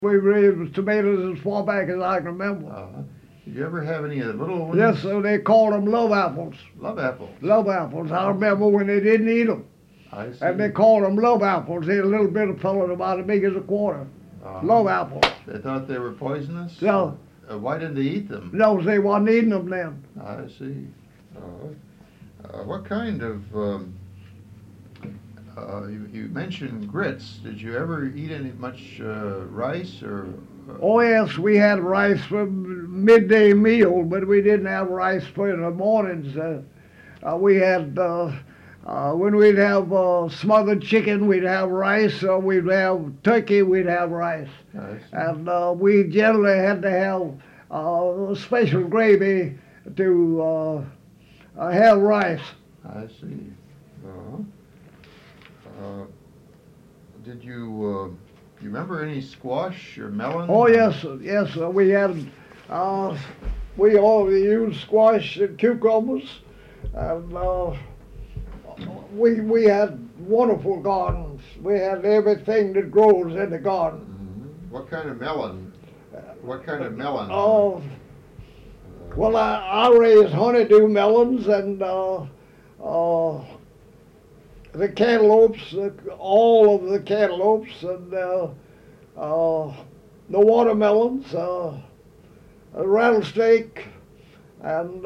We raised tomatoes as far back as I can remember. Did you ever have any of the little ones? Yes, sir, they called them love apples. Love apples? Love apples. I remember when they didn't eat them. I see. And they called them love apples. They're a little bit of fellow about as big as a quarter. Love apples. They thought they were poisonous? No. Why didn't they eat them? No, they wasn't eating them then. I see. What kind of, you mentioned grits. Did you ever eat much rice or? Oh yes, we had rice for midday meal, but we didn't have rice for in the mornings. We had, when we'd have smothered chicken, we'd have rice. We'd have turkey, we'd have rice. And we generally had to have special gravy to have rice. I see. Did you remember any squash or melon? Oh yes, yes. We had. We always used squash and cucumbers, and we had wonderful gardens. We had everything that grows in the garden. Mm-hmm. What kind of melon? What kind of melon? Oh, well, I raised honeydew melons and the cantaloupes, all of the cantaloupes, and the watermelons, a rattlesnake, and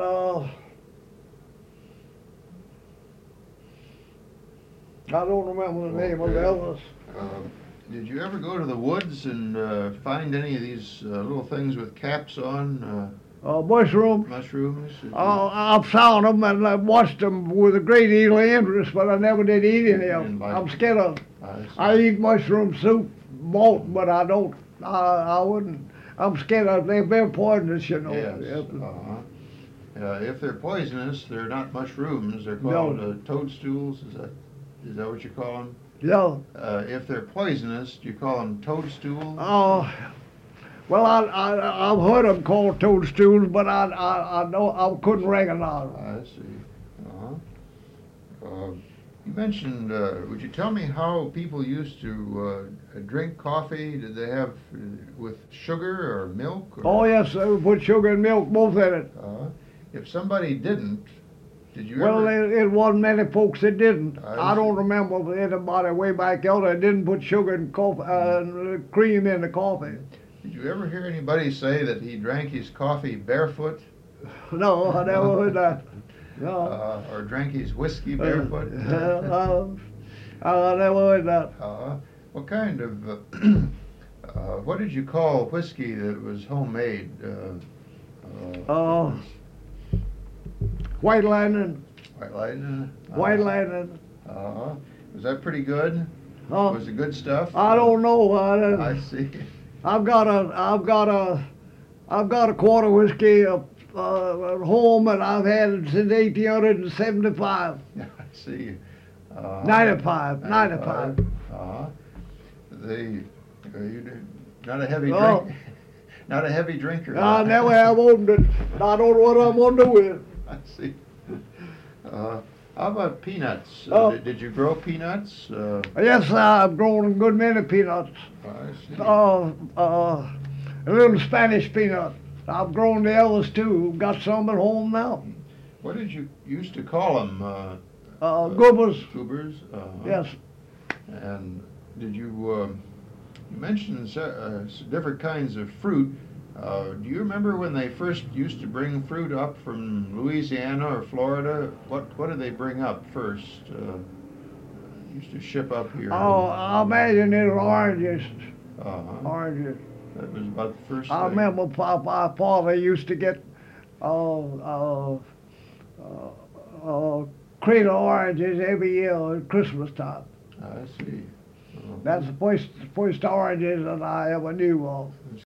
I don't remember the name of the others. Did you ever go to the woods and find any of these little things with caps on? Mushrooms. Mushrooms? I found them and I watched them with a great deal of interest, but I never did eat any of them. I'm scared of them. I eat mushroom soup, malt, but I don't. I wouldn't. I'm scared of them. They're very poisonous, you know. Yes. If they're poisonous, they're not mushrooms. They're called toadstools. Is that what you call them? No. If they're poisonous, do you call them toadstools? Well, I've heard them called toadstools, but I couldn't recognize them. I see. You mentioned, would you tell me how people used to drink coffee? Did they have with sugar or milk? Oh yes, they would put sugar and milk both in it. If somebody didn't, did you well, ever? It wasn't many folks that didn't. I don't remember anybody way back there that didn't put sugar and coffee, cream in the coffee. Did you ever hear anybody say that he drank his coffee barefoot? No, I never heard that. No. Or drank his whiskey barefoot? I never heard that. What kind of, what did you call whiskey that was homemade? White Lightning. White Lightning? White Lightning. Was that pretty good? Was it good stuff? I don't know. I see. I've got a quarter whiskey at home, and I've had it since 1875. I see. 95. You're not a heavy drink. Not a heavy drinker. I never have opened it. I don't know what I'm going to do with it. I see. How about peanuts? Did you grow peanuts? Yes, I've grown a good many peanuts. I see. A little Spanish peanut. I've grown the others too. Got some at home now. What did you used to call them? Goobers. Goobers? Yes. And did you mentioned different kinds of fruit. Do you remember when they first used to bring fruit up from Louisiana or Florida? What did they bring up first? Used to ship up here. Oh, I imagine it was oranges. Oranges. That was about the first I remember my father used to get crate of oranges every year at Christmas time. I see. That's the first oranges that I ever knew of.